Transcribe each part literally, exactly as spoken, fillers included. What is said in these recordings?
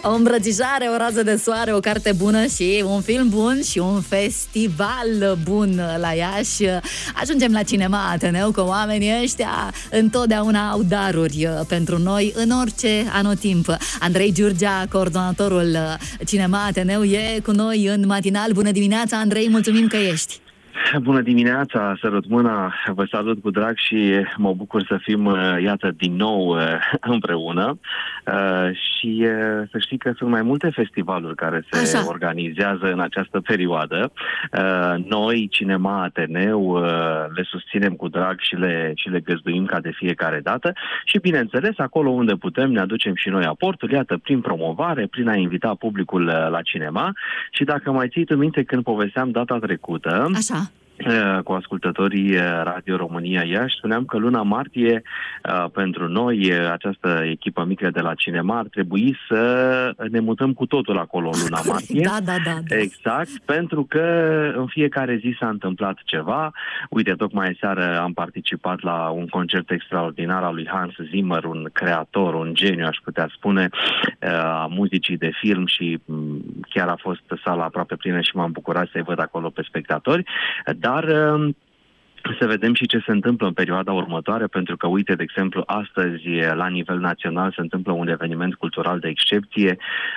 O îmbrățișare, o rază de soare, o carte bună și un film bun și un festival bun la Iași. Ajungem la Cinema Ateneu, că oamenii ăștia întotdeauna au daruri pentru noi în orice anotimp. Andrei Giurgea, coordonatorul Cinema Ateneu, e cu noi în matinal. Bună dimineața, Andrei, mulțumim că ești. Bună dimineața, sărut mâna, vă salut cu drag și mă bucur să fim, iată, din nou împreună. Și să știi că sunt mai multe festivaluri care se Așa. organizează în această perioadă. Noi, Cinema Ateneu, le susținem cu drag și le, și le găzduim ca de fiecare dată. Și, bineînțeles, acolo unde putem ne aducem și noi aportul, iată, prin promovare, prin a invita publicul la cinema. Și dacă mai ții tu minte când povesteam data trecută... Așa. cu ascultătorii Radio România Iași, spuneam că luna martie, pentru noi, această echipă mică de la cinema, ar trebui să ne mutăm cu totul acolo în luna martie. Da, da, da, da. Exact, pentru că în fiecare zi s-a întâmplat ceva. Uite, tocmai seară am participat la un concert extraordinar al lui Hans Zimmer, un creator, un geniu, aș putea spune, a muzicii de film și chiar a fost sala aproape plină și m-am bucurat să-i văd acolo pe spectatori. Dar să vedem și ce se întâmplă în perioada următoare, pentru că, uite, de exemplu, astăzi, la nivel național, se întâmplă un eveniment cultural de excepție.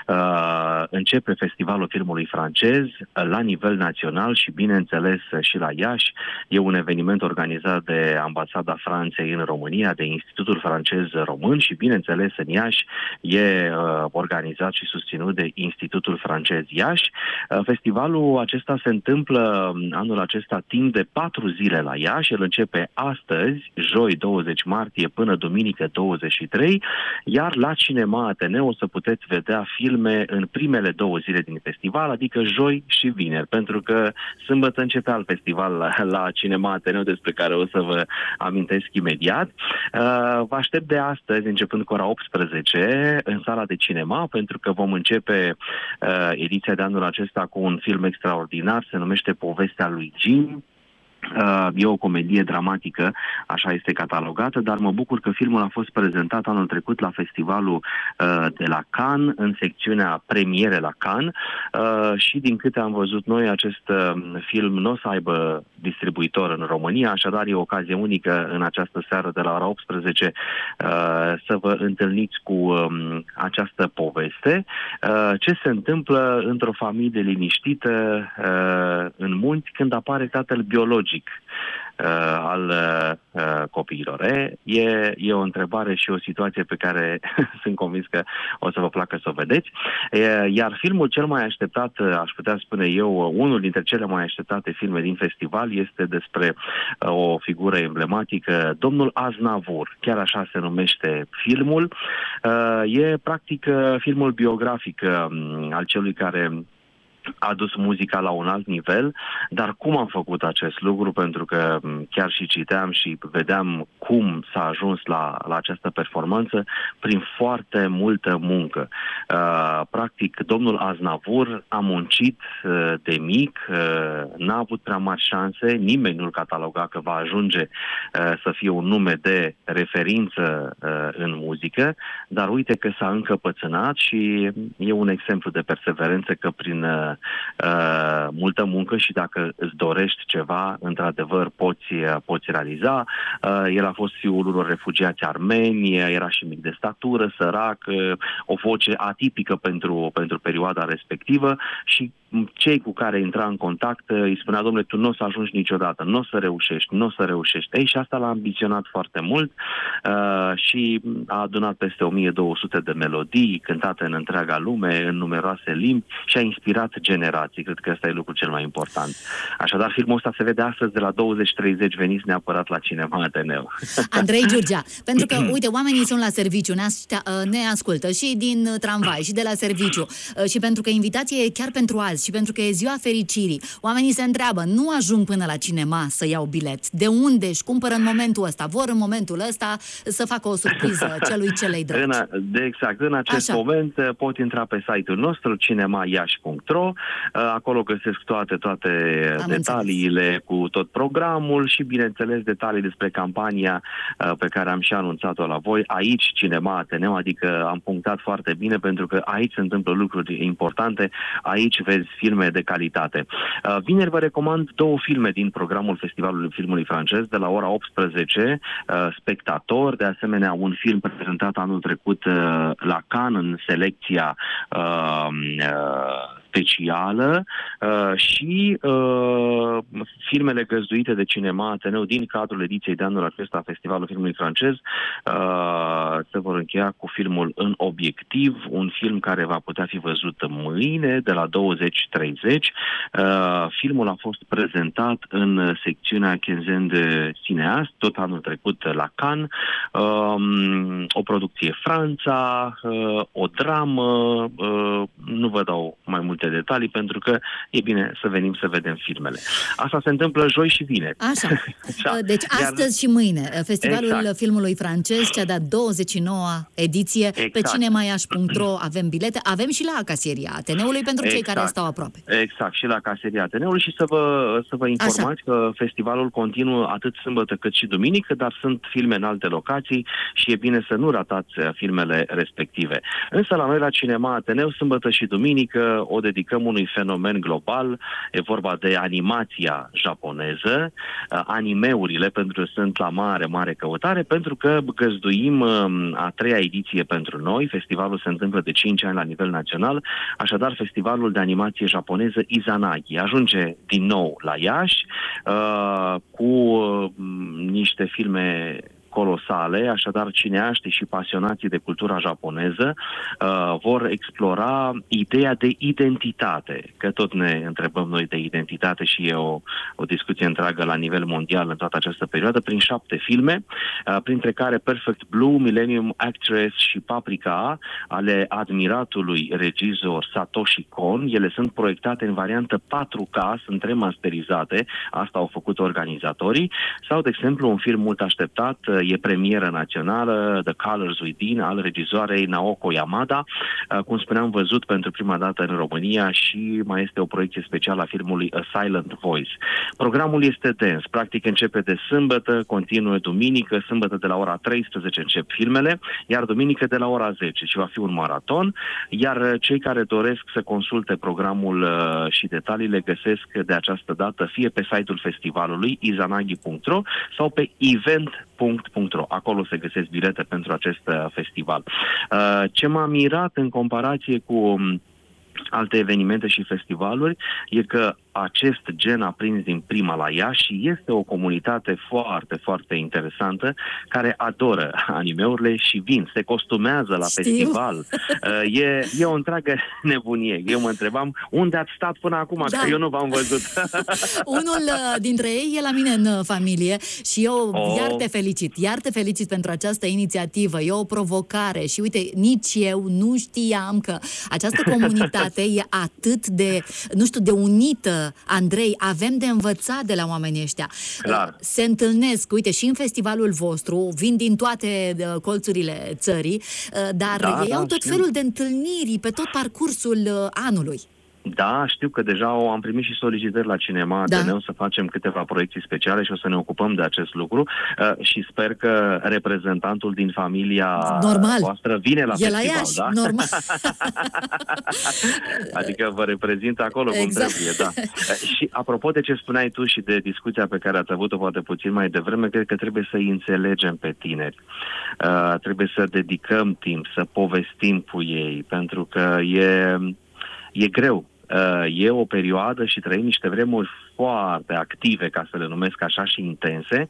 Uh, începe Festivalul Filmului Francez la nivel național și, bineînțeles, și la Iași. E un eveniment organizat de Ambasada Franței în România, de Institutul Francez Român și, bineînțeles, în Iași e uh, organizat și susținut de Institutul Francez Iași. Uh, festivalul acesta se întâmplă anul acesta timp de patru zile la Iași. El începe astăzi, joi douăzeci martie, până duminică douăzeci și trei, iar la Cinema Ateneu o să puteți vedea filme în primele două zile din festival, adică joi și vineri, pentru că sâmbătă începe alt festival la, la Cinema Ateneu, despre care o să vă amintesc imediat. Uh, vă aștept de astăzi, începând cu ora optsprezece, în sala de cinema, pentru că vom începe uh, ediția de anul acesta cu un film extraordinar, se numește Povestea lui Jim. Uh, e o comedie dramatică, așa este catalogată, dar mă bucur că filmul a fost prezentat anul trecut la festivalul uh, de la Cannes, în secțiunea premiere la Cannes, uh, și din câte am văzut noi, acest uh, film nu o să aibă distribuitor în România, așadar e o ocazie unică în această seară de la ora optsprezece uh, să vă întâlniți cu um, această poveste. Uh, ce se întâmplă într-o familie liniștită uh, în munți când apare tatăl biologic Uh, al uh, copiilor. E, e, e o întrebare și o situație pe care sunt convins că o să vă placă să o vedeți. E, iar filmul cel mai așteptat, aș putea spune eu, unul dintre cele mai așteptate filme din festival este despre uh, o figură emblematică, domnul Aznavour. Chiar așa se numește filmul. Uh, e practic filmul biografic uh, al celui care a dus muzica la un alt nivel, dar cum am făcut acest lucru? Pentru că chiar și citeam și vedeam cum s-a ajuns la, la această performanță prin foarte multă muncă. Uh, practic, domnul Aznavour a muncit uh, de mic, uh, n-a avut prea mari șanse, nimeni nu-l cataloga că va ajunge uh, să fie un nume de referință uh, în muzică, dar uite că s-a încăpățânat și e un exemplu de perseverență că prin uh, Uh, multă muncă și dacă îți dorești ceva, într-adevăr poți, poți realiza. Uh, el a fost fiul unor refugiați armeni, era și mic de statură, sărac, uh, o voce atipică pentru, pentru perioada respectivă și cei cu care intra în contact îi spunea: domnule, tu nu o să ajungi niciodată, nu o să reușești, nu o să reușești. Ei, și asta l-a ambiționat foarte mult uh, și a adunat peste o mie două sute de melodii cântate în întreaga lume, în numeroase limbi și a inspirat generații. Cred că ăsta e lucrul cel mai important. Așadar, filmul ăsta se vede astăzi de la douăzeci treizeci, veniți neapărat la Cinema Ateneu. Andrei Giurgea, pentru că, uite, oamenii sunt la serviciu, ne, ne ascultă și din tramvai și de la serviciu și pentru că invitație e chiar pentru azi și pentru că e ziua fericirii, oamenii se întreabă, nu ajung până la cinema să iau bilet. De unde își cumpără în momentul ăsta? Vor în momentul ăsta să facă o surpriză celui ce le-i dragi. În a, de exact. În acest Așa. moment pot intra pe site-ul nostru cinema iași punct ro. Acolo găsesc toate, toate detaliile înțeles. Cu tot programul și, bineînțeles, detalii despre campania pe care am și anunțat-o la voi. Aici, Cinema Ateneu, adică am punctat foarte bine pentru că aici se întâmplă lucruri importante, aici vezi filme de calitate. Vineri vă recomand două filme din programul Festivalului Filmului Francez, de la ora optsprezece, Spectator, de asemenea un film prezentat anul trecut la Cannes în selecția uh, uh, specială uh, și uh, filmele găzduite de Cinema Ateneu din cadrul ediției de anul acesta a Festivalului Filmului Francez uh, se vor încheia cu filmul În Obiectiv, un film care va putea fi văzut mâine de la douăzeci treizeci. Uh, filmul a fost prezentat în secțiunea Quinzaine de Cinéaste, tot anul trecut la Cannes. Uh, o producție Franța, uh, o dramă, uh, nu vă dau mai multe detalii, pentru că e bine să venim să vedem filmele. Asta se întâmplă joi și vineri. Așa. Deci astăzi Iar... și mâine. Festivalul exact. Filmului Francez, cea de-a douăzeci și noua ediție. Exact. Pe cinema iași punct ro avem bilete. Avem și la Caseria Ateneului pentru cei exact. care stau aproape. Exact. Și la Caseria Ateneului și să vă, să vă informați Așa. că festivalul continuă atât sâmbătă cât și duminică, dar sunt filme în alte locații și e bine să nu ratați filmele respective. Însă la noi la Cinema Ateneu, sâmbătă și duminică, o dedicăm unui fenomen global. E vorba de animația japoneză, animeurile, pentru că sunt la mare, mare căutare, pentru că găzduim a treia ediție pentru noi. Festivalul se întâmplă de cinci ani la nivel național, așadar festivalul de animație japoneză Izanagi ajunge din nou la Iași uh, cu uh, niște filme colosale, așadar cineaștii și pasionații de cultura japoneză uh, vor explora ideea de identitate, că tot ne întrebăm noi de identitate și e o, o discuție întreagă la nivel mondial în toată această perioadă, prin șapte filme, uh, printre care Perfect Blue, Millennium Actress și Paprika, ale admiratului regizor Satoshi Kon. Ele sunt proiectate în variantă patru K, sunt remasterizate, asta au făcut organizatorii, sau, de exemplu, un film mult așteptat, e premieră națională, The Colors Within, al regizoarei Naoko Yamada, cum spuneam, văzut pentru prima dată în România, și mai este o proiecție specială a filmului A Silent Voice. Programul este dens, practic începe de sâmbătă, continuă duminică, sâmbătă de la ora treisprezece încep filmele, iar duminică de la ora zece și va fi un maraton, iar cei care doresc să consulte programul și detaliile găsesc de această dată fie pe site-ul festivalului izanagi punct ro sau pe event punct ro. Acolo se găsesc bilete pentru acest festival. Ce m-a mirat în comparație cu alte evenimente și festivaluri e că acest gen a prins din prima la Iași și este o comunitate foarte, foarte interesantă care adoră animeurile și vin, se costumează la Știu. festival. E, e o întreagă nebunie. Eu mă întrebam unde ați stat până acum, da. că eu nu v-am văzut. Unul dintre ei e la mine în familie și eu oh. iar te felicit, iar te felicit pentru această inițiativă. E o provocare și uite, nici eu nu știam că această comunitate e atât de, nu știu, de unită. Andrei, avem de învățat de la oamenii ăștia. Clar. Se întâlnesc, uite, și în festivalul vostru, vin din toate țările țării, dar da, ei da, au tot știu. felul de întâlniri pe tot parcursul anului. Da, știu că deja am primit și solicitări la Cinema Ateneu da. să facem câteva proiecții speciale și o să ne ocupăm de acest lucru uh, și sper că reprezentantul din familia normal. voastră vine la e festival, la Iași, da? normal. Adică vă reprezintă acolo exact. cum trebuie, da. Și apropo de ce spuneai tu și de discuția pe care ați avut-o poate puțin mai devreme, cred că trebuie să-i înțelegem pe tineri. Uh, trebuie să dedicăm timp, să povestim cu ei, pentru că e, e greu. E o perioadă și trăim niște vremuri foarte active, ca să le numesc așa, și intense,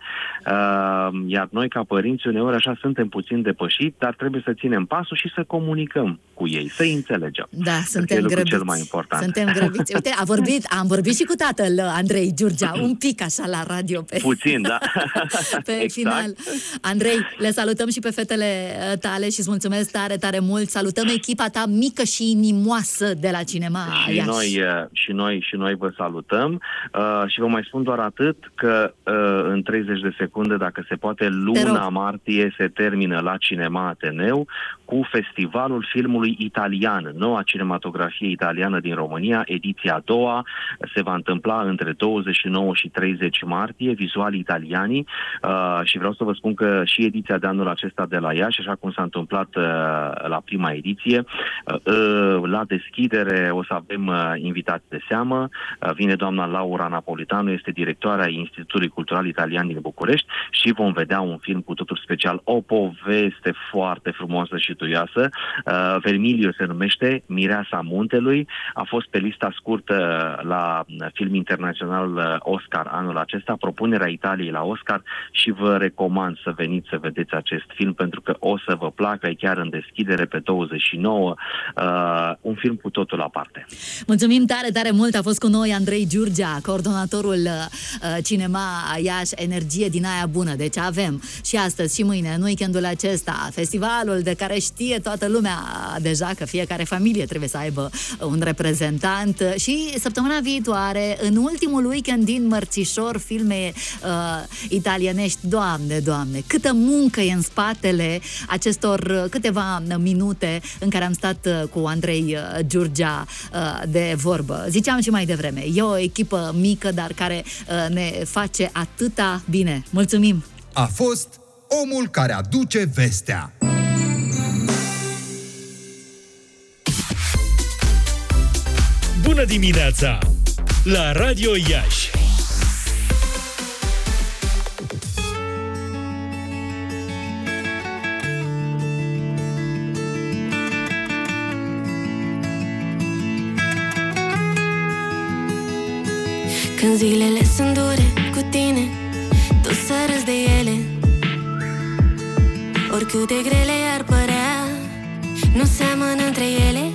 uh, iar noi ca părinți uneori așa suntem puțin depășiți, dar trebuie să ținem pasul și să comunicăm cu ei, să-i înțelegem. Da, suntem grăbiți. Cel mai important. Suntem grăbiți. Uite, a vorbit, am vorbit și cu tatăl Andrei Giurgea, un pic așa la radio. Pe... Puțin, da. Pe exact. Final. Andrei, le salutăm și pe fetele tale și îți mulțumesc tare, tare mult. Salutăm echipa ta mică și inimoasă de la Cinema și Iași. Noi, și noi, și noi vă salutăm uh, și vă mai spun doar atât că uh, în treizeci de secunde, dacă se poate, luna martie se termină la Cinema Ateneu cu Festivalul Filmului Italian, noua cinematografie italiană din România, ediția a doua, se va întâmpla între douăzeci și nouă și treizeci martie, Vizuali Italiani, uh, și vreau să vă spun că și ediția de anul acesta de la Iași, așa cum s-a întâmplat uh, la prima ediție, uh, uh, la deschidere o să avem uh, invitați de seamă, uh, vine doamna Laura Napolitano, este directoarea Institutului Cultural Italian din București și vom vedea un film cu totul special, o poveste foarte frumoasă și tuioasă. Uh, Vermilio se numește, Mireasa Muntelui, a fost pe lista scurtă la film internațional Oscar anul acesta, propunerea Italiei la Oscar, și vă recomand să veniți să vedeți acest film pentru că o să vă placă, e chiar în deschidere pe douăzeci și nouă, uh, un film cu totul aparte. Mulțumim tare, tare mult, a fost cu noi Andrei Giurgea, coordonatorul uh, Cinema Iași, energie din aia bună. Deci avem și astăzi și mâine, în weekendul acesta, festivalul de care știe toată lumea deja că fiecare familie trebuie să aibă un reprezentant, și săptămâna viitoare, în ultimul weekend din Mărțișor, filme uh, italienești. Doamne, Doamne, câtă muncă e în spatele acestor câteva minute în care am stat uh, cu Andrei Giurgea uh, de vorbă. Ziceam și mai devreme, e o echipă mică, dar care uh, ne face atâta bine. Mulțumim! A fost omul care aduce vestea. Bună dimineața la Radio Iași. Când zilele sunt dure cu tine, tu să râzi de ele, oricât de grele ar părea, nu seamănă între ele.